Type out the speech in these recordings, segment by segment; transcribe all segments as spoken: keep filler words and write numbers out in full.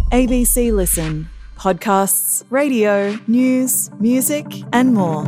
A B C Listen. Podcasts, radio, news, music and more.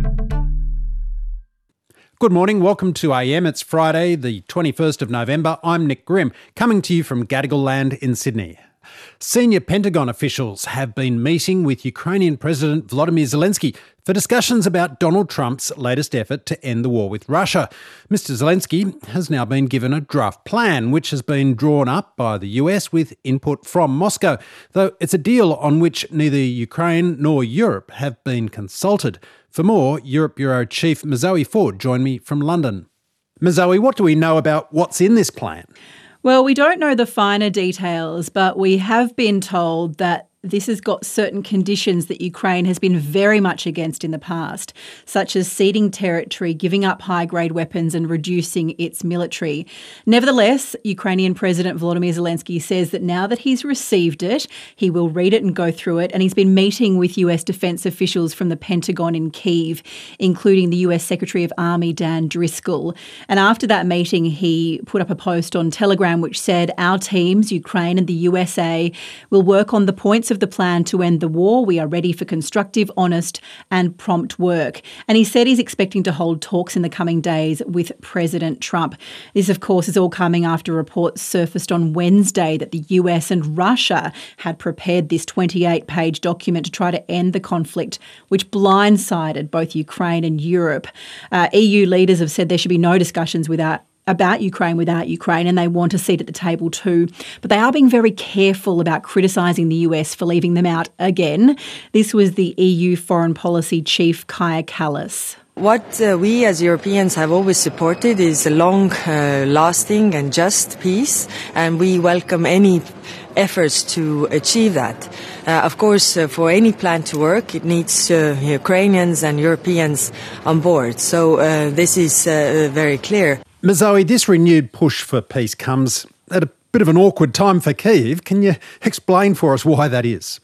Good morning, welcome to A M. It's Friday, the twenty-first of November. I'm Nick Grimm, coming to you from Gadigal Land in Sydney. Senior Pentagon officials have been meeting with Ukrainian President Volodymyr Zelensky for discussions about Donald Trump's latest effort to end the war with Russia. Mister Zelensky has now been given a draft plan, which has been drawn up by the U S with input from Moscow, though it's a deal on which neither Ukraine nor Europe have been consulted. For more, Europe Bureau Chief Mozoe Ford joined me from London. Mozoe, what do we know about what's in this plan? Well, we don't know the finer details, but we have been told that this has got certain conditions that Ukraine has been very much against in the past, such as ceding territory, giving up high-grade weapons and reducing its military. Nevertheless, Ukrainian President Volodymyr Zelensky says that now that he's received it, he will read it and go through it, and he's been meeting with U S defence officials from the Pentagon in Kyiv, including the U S Secretary of Army Dan Driscoll. And after that meeting, he put up a post on Telegram which said, "Our teams, Ukraine and the U S A, will work on the points of the plan to end the war. We are ready for constructive, honest and prompt work." And he said he's expecting to hold talks in the coming days with President Trump. This, of course, is all coming after reports surfaced on Wednesday that the U S and Russia had prepared this twenty-eight page document to try to end the conflict, which blindsided both Ukraine and Europe. Uh, E U leaders have said there should be no discussions without about Ukraine without Ukraine, and they want a seat at the table too. But they are being very careful about criticising the U S for leaving them out again. This was the E U Foreign Policy Chief, Kaja Kallas. What uh, we as Europeans have always supported is a long, uh, lasting and just peace, and we welcome any efforts to achieve that. Uh, of course, uh, for any plan to work, it needs uh, Ukrainians and Europeans on board. So uh, this is uh, very clear. Mozoe, this renewed push for peace comes at a bit of an awkward time for Kyiv. Can you explain for us why that is?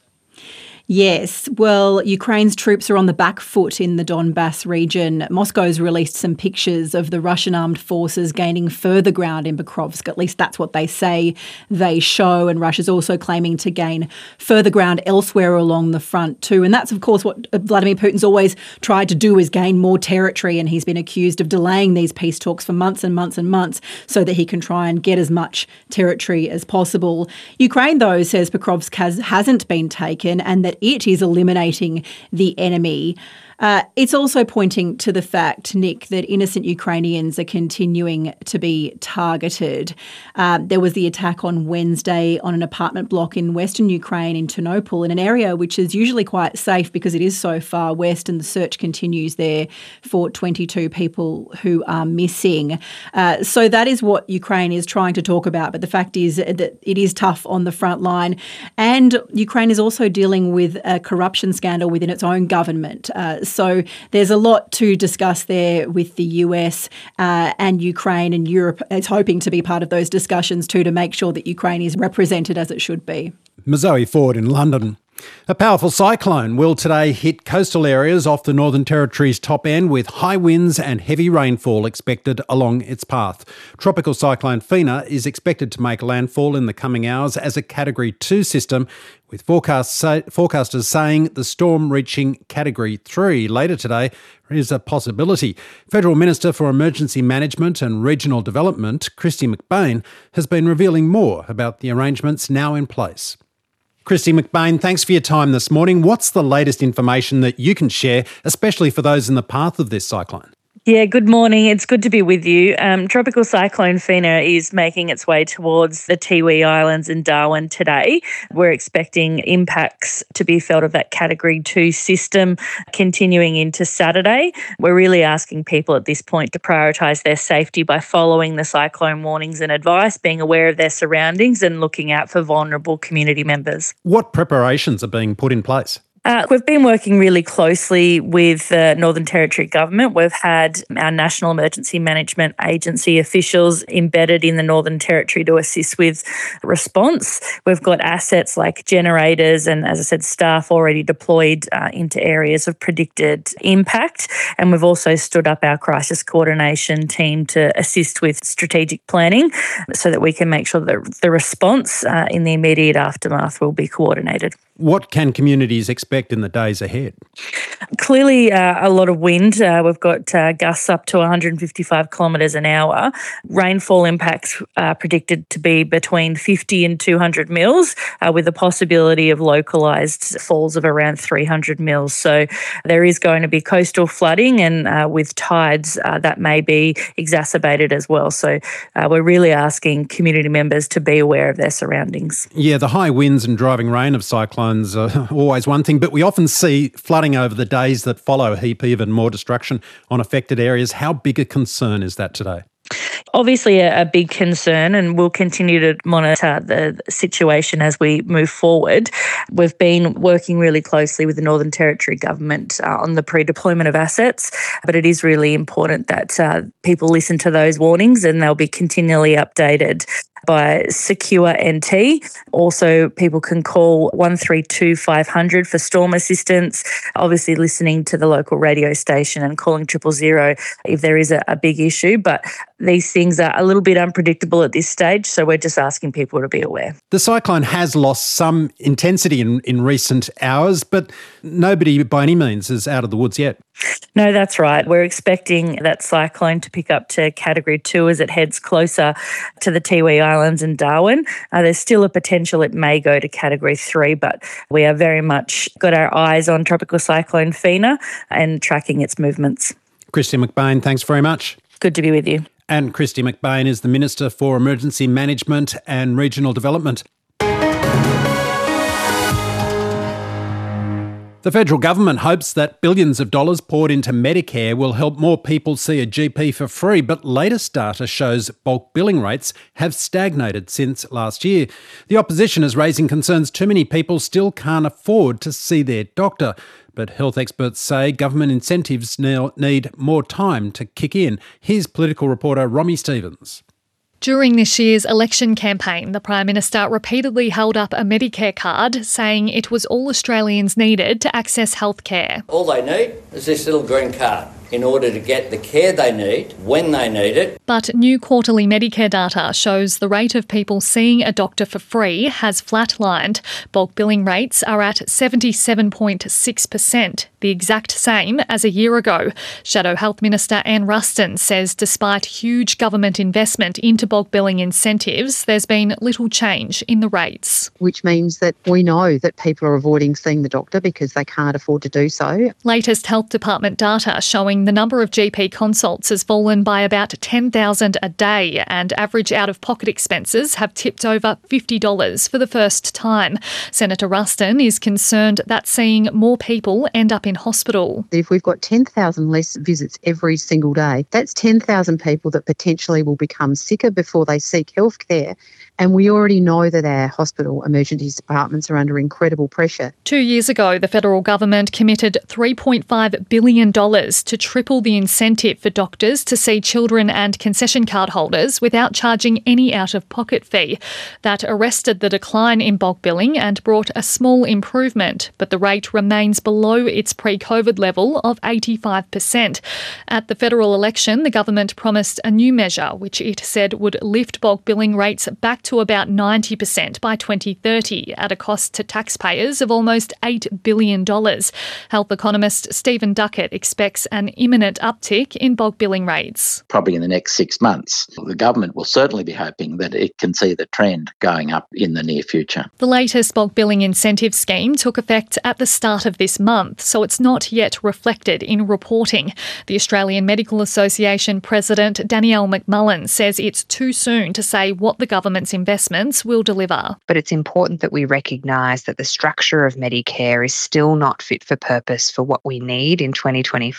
Yes, well, Ukraine's troops are on the back foot in the Donbass region. Moscow's released some pictures of the Russian armed forces gaining further ground in Pokrovsk. At least that's what they say they show. And Russia's also claiming to gain further ground elsewhere along the front too. And that's, of course, what Vladimir Putin's always tried to do, is gain more territory. And he's been accused of delaying these peace talks for months and months and months so that he can try and get as much territory as possible. Ukraine, though, says Pokrovsk has, hasn't been taken and that it is eliminating the enemy. Uh, it's also pointing to the fact, Nick, that innocent Ukrainians are continuing to be targeted. Uh, there was the attack on Wednesday on an apartment block in western Ukraine in Ternopil, in an area which is usually quite safe because it is so far west, and the search continues there for twenty-two people who are missing. Uh, so that is what Ukraine is trying to talk about. But the fact is that it is tough on the front line. And Ukraine is also dealing with a corruption scandal within its own government. Uh, So there's a lot to discuss there with the U S uh, and Ukraine, and Europe is hoping to be part of those discussions too, to make sure that Ukraine is represented as it should be. Mozoe Ford in London. A powerful cyclone will today hit coastal areas off the Northern Territory's top end, with high winds and heavy rainfall expected along its path. Tropical cyclone Fina is expected to make landfall in the coming hours as a Category two system, with forecast say, forecasters saying the storm reaching Category three later today is a possibility. Federal Minister for Emergency Management and Regional Development, Kristy McBain, has been revealing more about the arrangements now in place. Kristy McBain, thanks for your time this morning. What's the latest information that you can share, especially for those in the path of this cyclone? Yeah, good morning. It's good to be with you. Um, Tropical Cyclone Fina is making its way towards the Tiwi Islands and Darwin today. We're expecting impacts to be felt of that Category two system continuing into Saturday. We're really asking people at this point to prioritise their safety by following the cyclone warnings and advice, being aware of their surroundings and looking out for vulnerable community members. What preparations are being put in place? Uh, we've been working really closely with the Northern Territory Government. We've had our National Emergency Management Agency officials embedded in the Northern Territory to assist with response. We've got assets like generators and, as I said, staff already deployed uh, into areas of predicted impact. And we've also stood up our crisis coordination team to assist with strategic planning so that we can make sure that the response uh, in the immediate aftermath will be coordinated. What can communities expect in the days ahead? Clearly, uh, a lot of wind. Uh, we've got uh, gusts up to one hundred fifty-five kilometres an hour. Rainfall impacts are predicted to be between fifty and two hundred mils, uh, with the possibility of localised falls of around three hundred mils. So there is going to be coastal flooding, and uh, with tides, uh, that may be exacerbated as well. So uh, we're really asking community members to be aware of their surroundings. Yeah, the high winds and driving rain of cyclones are always one thing, but we often see flooding over the days that follow, a heap even more destruction on affected areas. How big a concern is that today? Obviously a, a big concern, and we'll continue to monitor the situation as we move forward. We've been working really closely with the Northern Territory Government uh, on the pre-deployment of assets, but it is really important that uh, people listen to those warnings, and they'll be continually updated by Secure N T. Also, people can call one three two five hundred for storm assistance, obviously listening to the local radio station and calling triple zero if there is a, a big issue. But these things are a little bit unpredictable at this stage, so we're just asking people to be aware. The cyclone has lost some intensity in, in recent hours, but nobody by any means is out of the woods yet. No, that's right. We're expecting that cyclone to pick up to Category two as it heads closer to the Tiwi Islands and Darwin. Uh, there's still a potential it may go to Category three, but we are very much got our eyes on Tropical Cyclone Fina and tracking its movements. Kristy McBain, thanks very much. Good to be with you. And Kristy McBain is the Minister for Emergency Management and Regional Development. The federal government hopes that billions of dollars poured into Medicare will help more people see a G P for free, but latest data shows bulk billing rates have stagnated since last year. The opposition is raising concerns too many people still can't afford to see their doctor. But health experts say government incentives now need more time to kick in. Here's political reporter Romy Stevens. During this year's election campaign, the Prime Minister repeatedly held up a Medicare card, saying it was all Australians needed to access healthcare. All they need is this little green card in order to get the care they need when they need it. But new quarterly Medicare data shows the rate of people seeing a doctor for free has flatlined. Bulk billing rates are at seventy-seven point six percent, the exact same as a year ago. Shadow Health Minister Anne Ruston says despite huge government investment into bulk billing incentives, there's been little change in the rates. Which means that we know that people are avoiding seeing the doctor because they can't afford to do so. Latest Health Department data showing the number of G P consults has fallen by about ten thousand a day, and average out-of-pocket expenses have tipped over fifty dollars for the first time. Senator Ruston is concerned that seeing more people end up in hospital. If we've got ten thousand less visits every single day, that's ten thousand people that potentially will become sicker before they seek health care. And we already know that our hospital emergency departments are under incredible pressure. Two years ago, the federal government committed three point five billion dollars to triple the incentive for doctors to see children and concession card holders without charging any out-of-pocket fee. That arrested the decline in bulk billing and brought a small improvement, but the rate remains below its pre-COVID level of eighty-five percent. At the federal election, the government promised a new measure, which it said would lift bulk billing rates back to about ninety percent by twenty thirty at a cost to taxpayers of almost eight billion dollars. Health economist Stephen Duckett expects an imminent uptick in bulk billing rates. Probably in the next six months. The government will certainly be hoping that it can see the trend going up in the near future. The latest bulk billing incentive scheme took effect at the start of this month, so it's not yet reflected in reporting. The Australian Medical Association President Danielle McMullen says it's too soon to say what the government's investments will deliver. But it's important that we recognise that the structure of Medicare is still not fit for purpose for what we need in twenty twenty-five.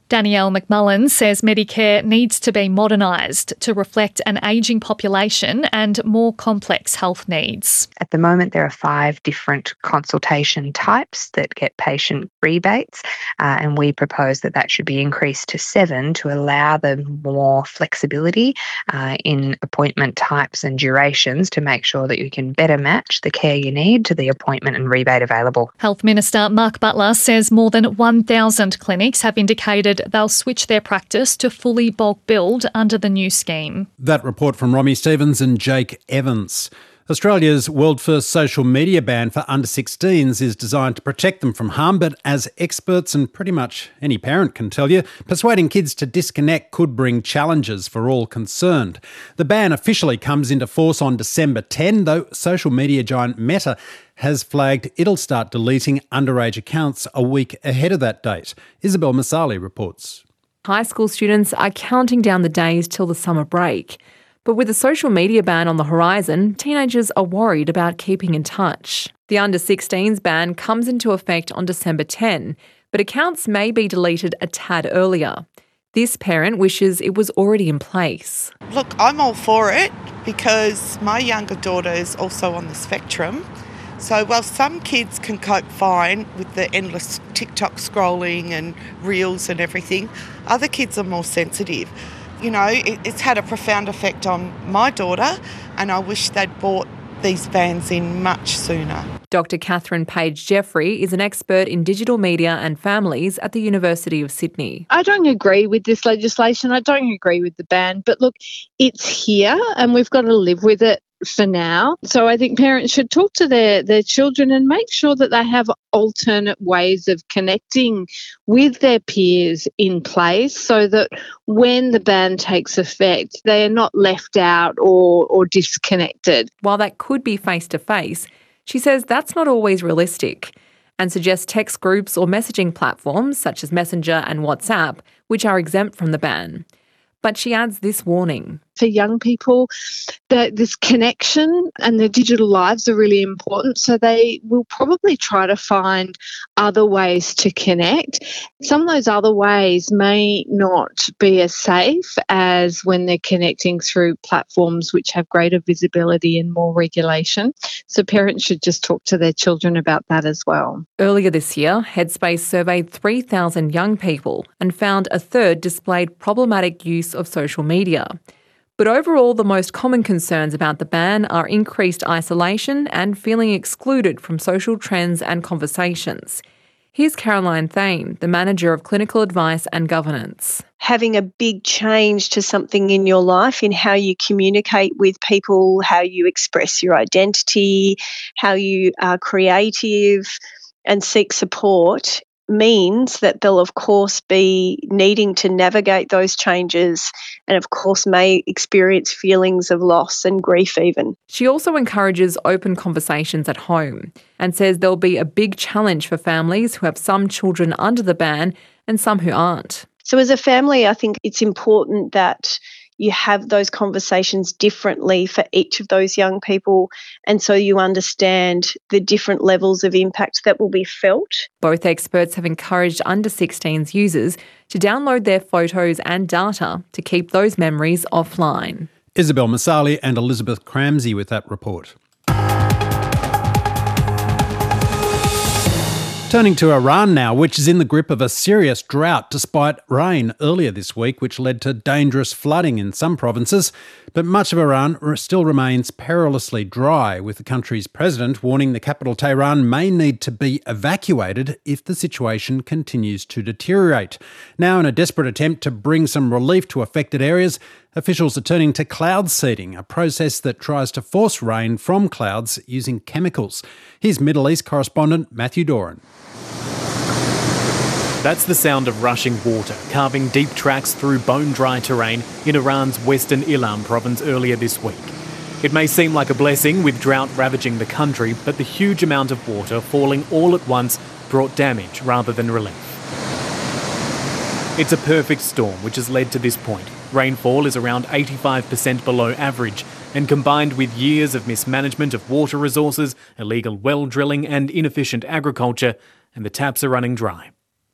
Danielle McMullen says Medicare needs to be modernised to reflect an ageing population and more complex health needs. At the moment, there are five different consultation types that get patient rebates, uh, and we propose that that should be increased to seven to allow the more flexibility uh, in appointment types and durations to make sure that you can better match the care you need to the appointment and rebate available. Health Minister Mark Butler says more than one thousand clinics have indicated they'll switch their practice to fully bulk billed under the new scheme. That report from Romy Stevens and Jake Evans. Australia's world-first social media ban for under sixteens is designed to protect them from harm, but as experts and pretty much any parent can tell you, persuading kids to disconnect could bring challenges for all concerned. The ban officially comes into force on December tenth, though social media giant Meta has flagged it'll start deleting underage accounts a week ahead of that date. Isabel Masali reports. High school students are counting down the days till the summer break. But with a social media ban on the horizon, teenagers are worried about keeping in touch. The under sixteens ban comes into effect on December tenth, but accounts may be deleted a tad earlier. This parent wishes it was already in place. Look, I'm all for it because my younger daughter is also on the spectrum. So while some kids can cope fine with the endless TikTok scrolling and reels and everything, other kids are more sensitive. You know, it, it's had a profound effect on my daughter, and I wish they'd brought these bans in much sooner. Doctor Catherine Page-Jeffrey is an expert in digital media and families at the University of Sydney. I don't agree with this legislation. I don't agree with the ban. But look, it's here and we've got to live with it for now. So I think parents should talk to their, their children and make sure that they have alternate ways of connecting with their peers in place so that when the ban takes effect, they are not left out or, or disconnected. While that could be face-to-face, she says that's not always realistic and suggests text groups or messaging platforms such as Messenger and WhatsApp, which are exempt from the ban. But she adds this warning. For young people, that this connection and their digital lives are really important, so they will probably try to find other ways to connect. Some of those other ways may not be as safe as when they're connecting through platforms which have greater visibility and more regulation. So parents should just talk to their children about that as well. Earlier this year, Headspace surveyed three thousand young people and found a third displayed problematic use of social media. But overall, the most common concerns about the ban are increased isolation and feeling excluded from social trends and conversations. Here's Caroline Thane, the Manager of Clinical Advice and Governance. Having a big change to something in your life, in how you communicate with people, how you express your identity, how you are creative and seek support, means that they'll of course be needing to navigate those changes and of course may experience feelings of loss and grief even. She also encourages open conversations at home and says there'll be a big challenge for families who have some children under the ban and some who aren't. So as a family, I think it's important that you have those conversations differently for each of those young people, and so you understand the different levels of impact that will be felt. Both experts have encouraged under sixteens users to download their photos and data to keep those memories offline. Isabel Masali and Elizabeth Cramsey with that report. Turning to Iran now, which is in the grip of a serious drought despite rain earlier this week, which led to dangerous flooding in some provinces. But much of Iran still remains perilously dry, with the country's president warning the capital Tehran may need to be evacuated if the situation continues to deteriorate. Now, in a desperate attempt to bring some relief to affected areas, officials are turning to cloud seeding, a process that tries to force rain from clouds using chemicals. Here's Middle East correspondent Matthew Doran. That's the sound of rushing water, carving deep tracks through bone-dry terrain in Iran's western Ilam province earlier this week. It may seem like a blessing with drought ravaging the country, but the huge amount of water falling all at once brought damage rather than relief. It's a perfect storm which has led to this point. Rainfall is around eighty-five percent below average, and combined with years of mismanagement of water resources, illegal well drilling and inefficient agriculture, and the taps are running dry.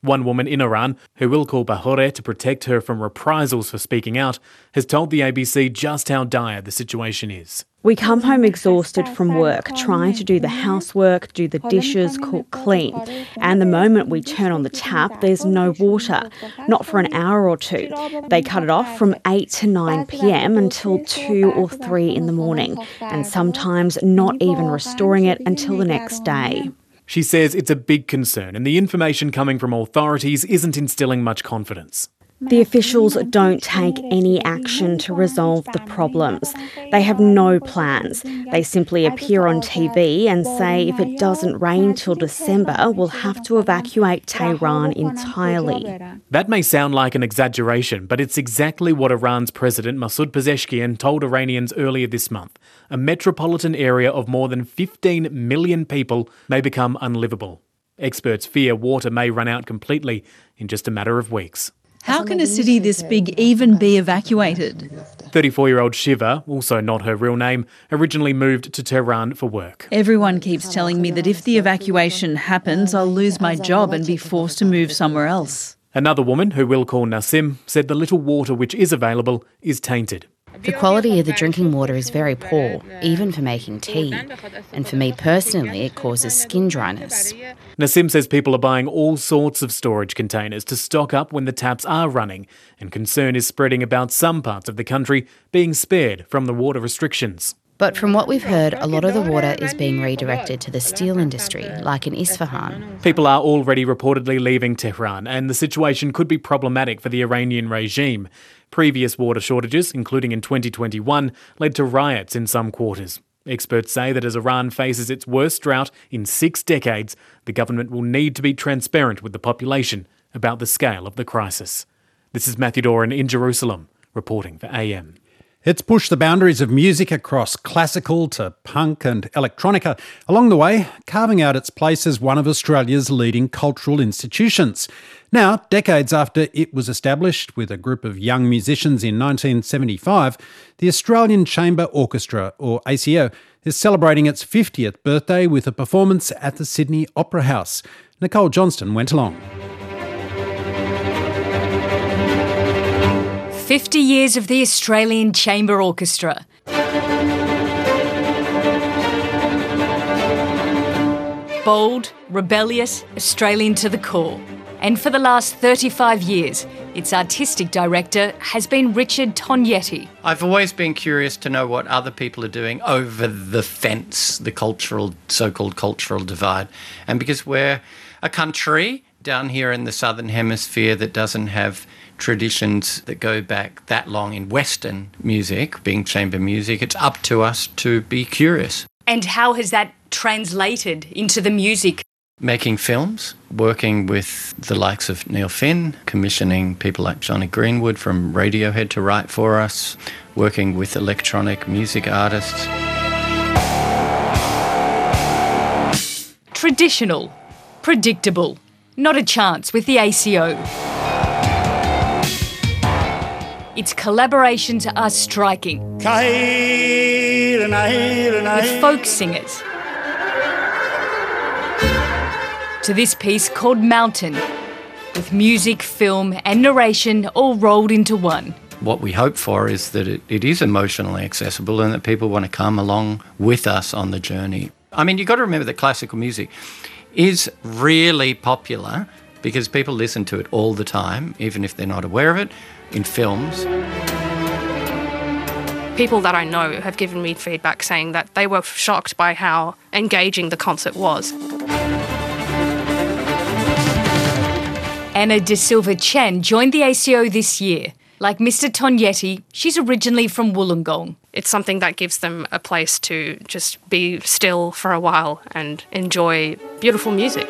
One woman in Iran, who will call Bahoreh to protect her from reprisals for speaking out, has told the A B C just how dire the situation is. We come home exhausted from work, trying to do the housework, do the dishes, cook, clean. And the moment we turn on the tap, there's no water, not for an hour or two. They cut it off from eight to nine p.m. until two or three in the morning, and sometimes not even restoring it until the next day. She says it's a big concern and the information coming from authorities isn't instilling much confidence. The officials don't take any action to resolve the problems. They have no plans. They simply appear on T V and say if it doesn't rain till December, we'll have to evacuate Tehran entirely. That may sound like an exaggeration, but it's exactly what Iran's President Masoud Pezeshkian told Iranians earlier this month. A metropolitan area of more than fifteen million people may become unlivable. Experts fear water may run out completely in just a matter of weeks. How can a city this big even be evacuated? thirty-four-year-old Shiva, also not her real name, originally moved to Tehran for work. Everyone keeps telling me that if the evacuation happens, I'll lose my job and be forced to move somewhere else. Another woman, who we'll call Nassim, said the little water which is available is tainted. The quality of the drinking water is very poor, even for making tea. And for me personally, it causes skin dryness. Nassim says people are buying all sorts of storage containers to stock up when the taps are running, and concern is spreading about some parts of the country being spared from the water restrictions. But from what we've heard, a lot of the water is being redirected to the steel industry, like in Isfahan. People are already reportedly leaving Tehran, and the situation could be problematic for the Iranian regime. Previous water shortages, including in twenty twenty-one, led to riots in some quarters. Experts say that as Iran faces its worst drought in six decades, the government will need to be transparent with the population about the scale of the crisis. This is Matthew Doran in Jerusalem, reporting for A M. It's pushed the boundaries of music across classical to punk and electronica, along the way carving out its place as one of Australia's leading cultural institutions. Now, decades after it was established with a group of young musicians in nineteen seventy-five, the Australian Chamber Orchestra, or A C O, is celebrating its fiftieth birthday with a performance at the Sydney Opera House. Nicole Johnston went along. fifty years of the Australian Chamber Orchestra. Bold, rebellious, Australian to the core. And for the last thirty-five years, its artistic director has been Richard Tognetti. I've always been curious to know what other people are doing over the fence, the cultural, so-called cultural divide. And because we're a country down here in the Southern Hemisphere that doesn't have traditions that go back that long in Western music, being chamber music, it's up to us to be curious. And how has that translated into the music? Making films, working with the likes of Neil Finn, commissioning people like Johnny Greenwood from Radiohead to write for us, working with electronic music artists. Traditional, predictable, not a chance with the A C O. Its collaborations are striking, with folk singers, to this piece called Mountain, with music, film and narration all rolled into one. What we hope for is that it, it is emotionally accessible and that people want to come along with us on the journey. I mean, you've got to remember that classical music is really popular because people listen to it all the time, even if they're not aware of it, in films. People that I know have given me feedback saying that they were shocked by how engaging the concert was. Anna De Silva Chen joined the A C O this year. Like Mister Tognetti, she's originally from Wollongong. It's something that gives them a place to just be still for a while and enjoy beautiful music.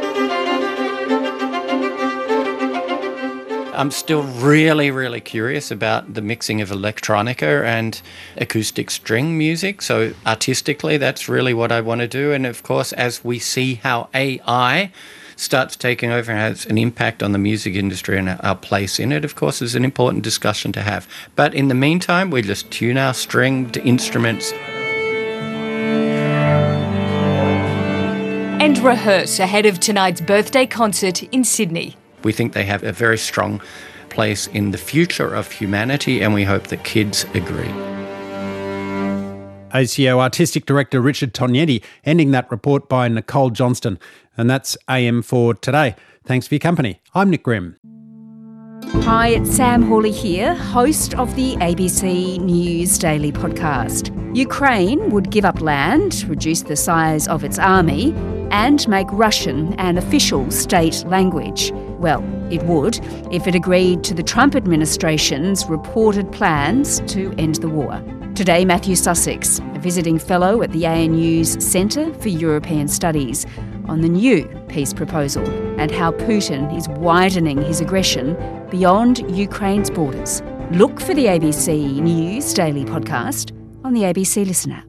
I'm still really, really curious about the mixing of electronica and acoustic string music. So artistically, that's really what I want to do. And of course, as we see how A I starts taking over and has an impact on the music industry and our place in it, of course, is an important discussion to have. But in the meantime, we just tune our stringed instruments. And rehearse ahead of tonight's birthday concert in Sydney. We think they have a very strong place in the future of humanity, and we hope that kids agree. A C O Artistic Director Richard Tognetti, ending that report by Nicole Johnston. And that's A M for today. Thanks for your company. I'm Nick Grimm. Hi, it's Sam Hawley here, host of the A B C News Daily podcast. Ukraine would give up land, reduce the size of its army, and make Russian an official state language. Well, it would if it agreed to the Trump administration's reported plans to end the war. Today, Matthew Sussex, a visiting fellow at the A N U's Centre for European Studies, on the new peace proposal and how Putin is widening his aggression beyond Ukraine's borders. Look for the A B C News Daily podcast on the A B C Listen app.